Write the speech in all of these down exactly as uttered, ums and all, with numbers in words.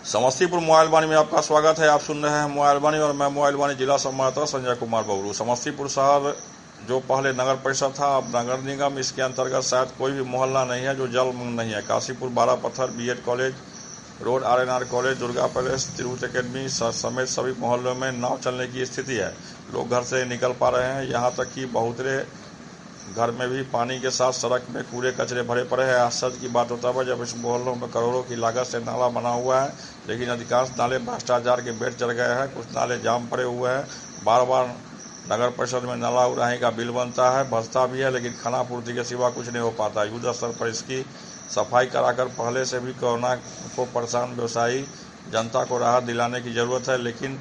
Samastipur mobile वाणी में आपका स्वागत है। आप सुन रहे हैं मोबाइल वाणी और मैं मोबाइल वाणी जिला संवाददाता संजय कुमार बबरू। समस्तीपुर शहर जो पहले नगर परिषद था अब नगर निगम, इसके अंतर्गत शायद कोई भी मोहल्ला नहीं है जो जलमग्न नहीं है। Kashipur, Barah Patthar, BEd college road, RNR college, Durga palace, Tirhut academy समेत सभी मोहल्लों में नाव चलने की स्थिति है। लोग घर से निकल पा रहे हैं, यहाँ तक कि बहुतरे घर में भी पानी के साथ सड़क में कूड़े कचरे भरे पड़े हैं। आश्चर्य की बात होता है जब इस मोहल्लों में करोड़ों की लागत से नाला बना हुआ है, लेकिन अधिकांश नाले भ्रष्टाचार के बेट चढ़ गए हैं। कुछ नाले जाम पड़े हुए हैं। बार बार नगर परिषद में नाला उड़ाने का बिल बनता है, बचता भी है, लेकिन खानापूर्ति के सिवा कुछ नहीं हो पाता। युद्ध स्तर पर इसकी सफाई कराकर पहले से भी कोरोना को परेशान व्यवसायी जनता को राहत दिलाने की जरूरत है। लेकिन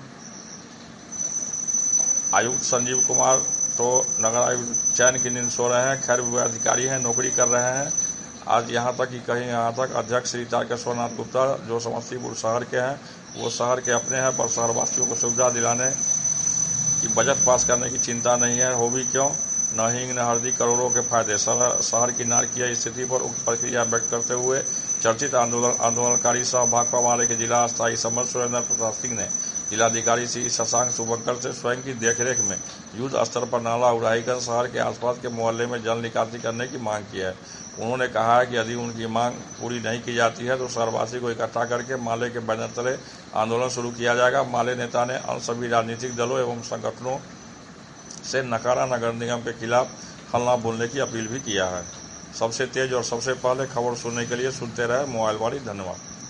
आयुक्त संजीव कुमार तो नगर आयुक्त चैन की नींद सो रहे हैं। खैर वो अधिकारी हैं, नौकरी कर रहे हैं। आज यहाँ तक कि कहीं यहाँ तक अध्यक्ष श्री तारकेश्वरनाथ गुप्ता जो समस्तीपुर शहर के हैं, वो शहर के अपने हैं, पर शहरवासियों को सुविधा दिलाने की बजट पास करने की चिंता नहीं है। हो भी क्यों, न हींग न हल्दी, करोड़ों के फायदे। शहर की नारकीय स्थिति पर उक्त प्रक्रिया व्यक्त करते हुए चर्चित आंदोलन आंदोलनकारी सह भाकपा माले के जिला स्थायी समन्वयक सुरेंद्र प्रताप सिंह ने जिलाधिकारी श्री शशांक शुभंकर से स्वयं की देखरेख में युद्ध स्तर पर नाला उड़ाई कर शहर के आसपास के मोहल्ले में जल निकासी करने की मांग की है। उन्होंने कहा है कि यदि उनकी मांग पूरी नहीं की जाती है तो शहरवासी को इकट्ठा करके माले के बैनर तले आंदोलन शुरू किया जाएगा। माले नेता ने अन्य सभी राजनीतिक दलों एवं संगठनों से नकारा नगर निगम के खिलाफ हल्ला बोलने की अपील भी किया है। सबसे तेज और सबसे पहले खबर सुनने के लिए सुनते रहे मोबाइल वाणी। धन्यवाद।